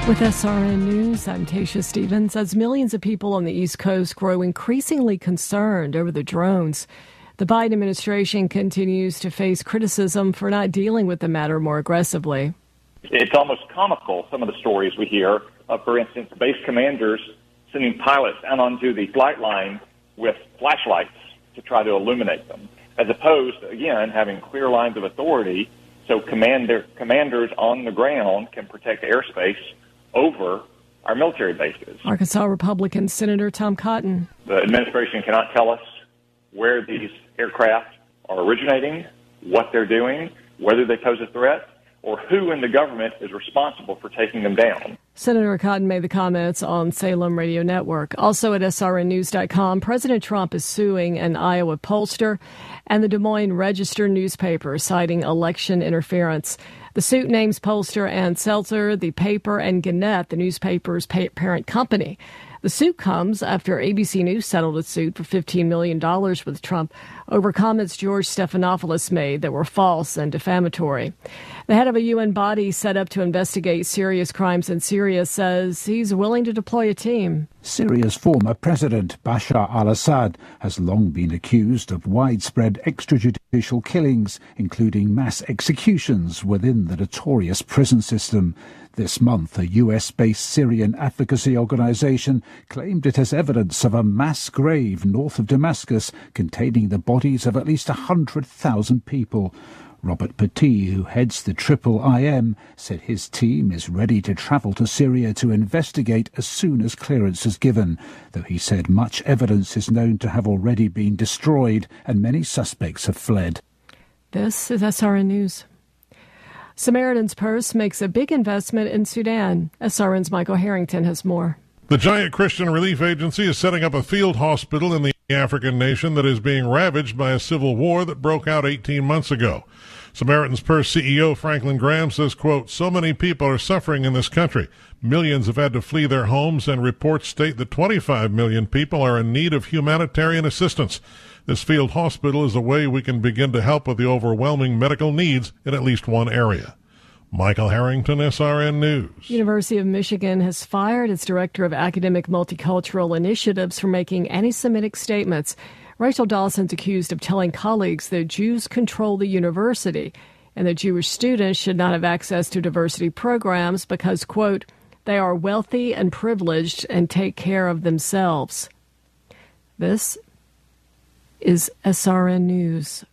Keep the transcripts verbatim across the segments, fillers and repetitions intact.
With S R N News, I'm Tasha Stevens. As millions of people on the East Coast grow increasingly concerned over the drones, the Biden administration continues to face criticism for not dealing with the matter more aggressively. It's almost comical, some of the stories we hear of, for instance, base commanders sending pilots out onto the flight line with flashlights to try to illuminate them, as opposed to, again, having clear lines of authority so commander, commanders on the ground can protect airspace over our military bases. Arkansas Republican Senator Tom Cotton. The administration cannot tell us where these aircraft are originating, what they're doing, whether they pose a threat, or who in the government is responsible for taking them down. Senator Cotton made the comments on Salem Radio Network. Also at S R N news dot com, President Trump is suing an Iowa pollster and the Des Moines Register newspaper, citing election interference. The suit names pollster Ann Seltzer, the paper, and Gannett, the newspaper's parent company. The suit comes after A B C News settled its suit for fifteen million dollars with Trump over comments George Stephanopoulos made that were false and defamatory. The head of a U N body set up to investigate serious crimes in Syria says he's willing to deploy a team. Syria's former president, Bashar al-Assad, has long been accused of widespread extrajudicial killings, including mass executions within the notorious prison system. This month, a U S-based Syrian advocacy organization claimed it has evidence of a mass grave north of Damascus containing the bodies of at least one hundred thousand people. Robert Petit, who heads the Triple I M, said his team is ready to travel to Syria to investigate as soon as clearance is given, though he said much evidence is known to have already been destroyed and many suspects have fled. This is S R N News. Samaritan's Purse makes a big investment in Sudan. S R N's Michael Harrington has more. The giant Christian relief agency is setting up a field hospital in the African nation that is being ravaged by a civil war that broke out eighteen months ago. Samaritan's Purse C E O Franklin Graham says, quote, so many people are suffering in this country. Millions have had to flee their homes, and reports state that twenty-five million people are in need of humanitarian assistance. This field hospital is a way we can begin to help with the overwhelming medical needs in at least one area. Michael Harrington, S R N News. University of Michigan has fired its director of academic multicultural initiatives for making anti-Semitic statements. Rachel Dawson's accused of telling colleagues that Jews control the university and that Jewish students should not have access to diversity programs because, quote, they are wealthy and privileged and take care of themselves. This is S R N News.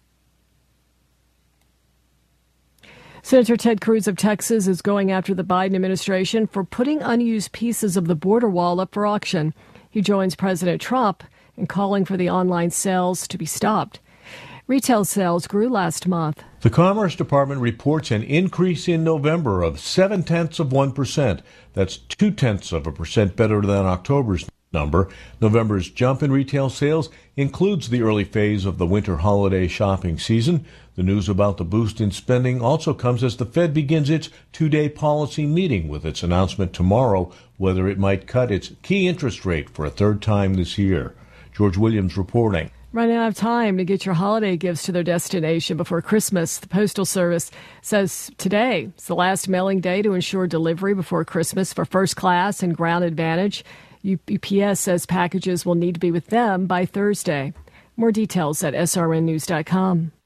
Senator Ted Cruz of Texas is going after the Biden administration for putting unused pieces of the border wall up for auction. He joins President Trump in calling for the online sales to be stopped. Retail sales grew last month. The Commerce Department reports an increase in November of seven-tenths of one percent. That's two-tenths of a percent better than October's number. November's jump in retail sales includes the early phase of the winter holiday shopping season. The news about the boost in spending also comes as the Fed begins its two-day policy meeting with its announcement tomorrow whether it might cut its key interest rate for a third time this year. George Williams reporting. Running out of time to get your holiday gifts to their destination before Christmas. The Postal Service says today is the last mailing day to ensure delivery before Christmas for First Class and Ground Advantage. U P S says packages will need to be with them by Thursday. More details at S R N news dot com.